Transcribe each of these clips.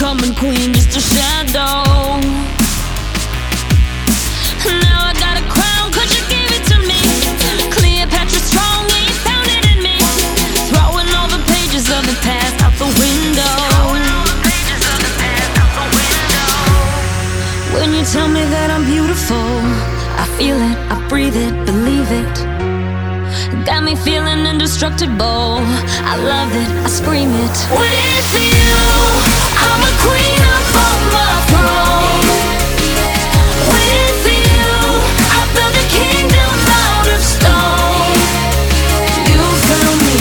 becoming queen, just a shadow. Now I got a crown, 'cause you gave it to me. Cleopatra strong, yeah, you found it in me. Throwing all the pages of the past out the window. When you tell me that I'm beautiful, I feel it, I breathe it, believe it. Got me feeling indestructible. I love it, I scream it. With you, I'm a queen up on my throne. With you, I built a kingdom out of stone. You fill me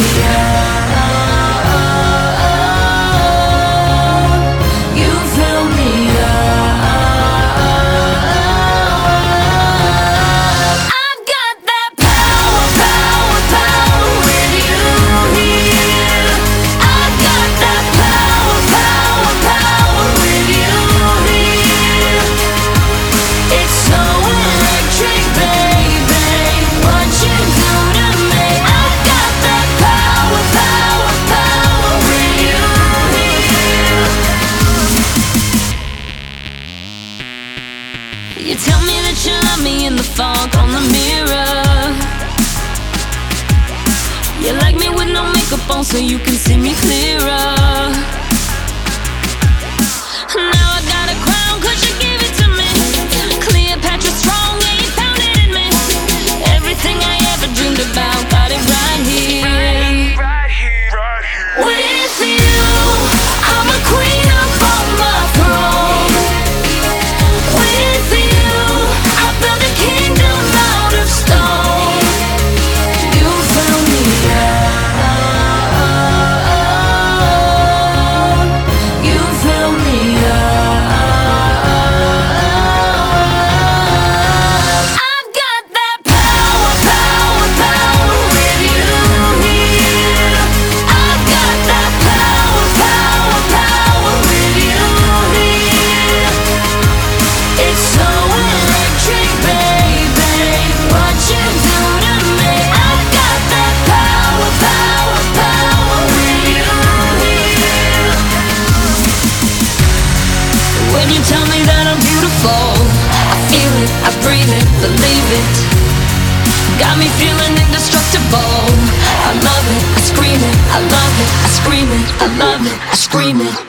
up. You fill me up. I've got that power, power, power with you here. I've got that power, power, power with you here. It's so electric, baby, what you do to me. I've got that power, power, power with you here. You tell me that you love me in the fog on the mirror. You like me with no makeup on so you can see me clearer. Now I got a crown, 'cause you gave it to me. Cleopatra strong, yeah, you found it in me. Everything I ever dreamed about, got it right here. With you, I'm a queen up on my throne. With you, I built a kingdom out of stone. You fill me up. You fill me up. I've got that power, power, power with you here. I've got that power, power, power with you here. It's so electric, baby, what you do to me. I've got that power, power, power with you here. When you tell me that I'm beautiful, I feel it, I breathe it, believe it. Got me feeling indestructible. I love it, I scream it, I love it, I scream it, I love it, I scream it.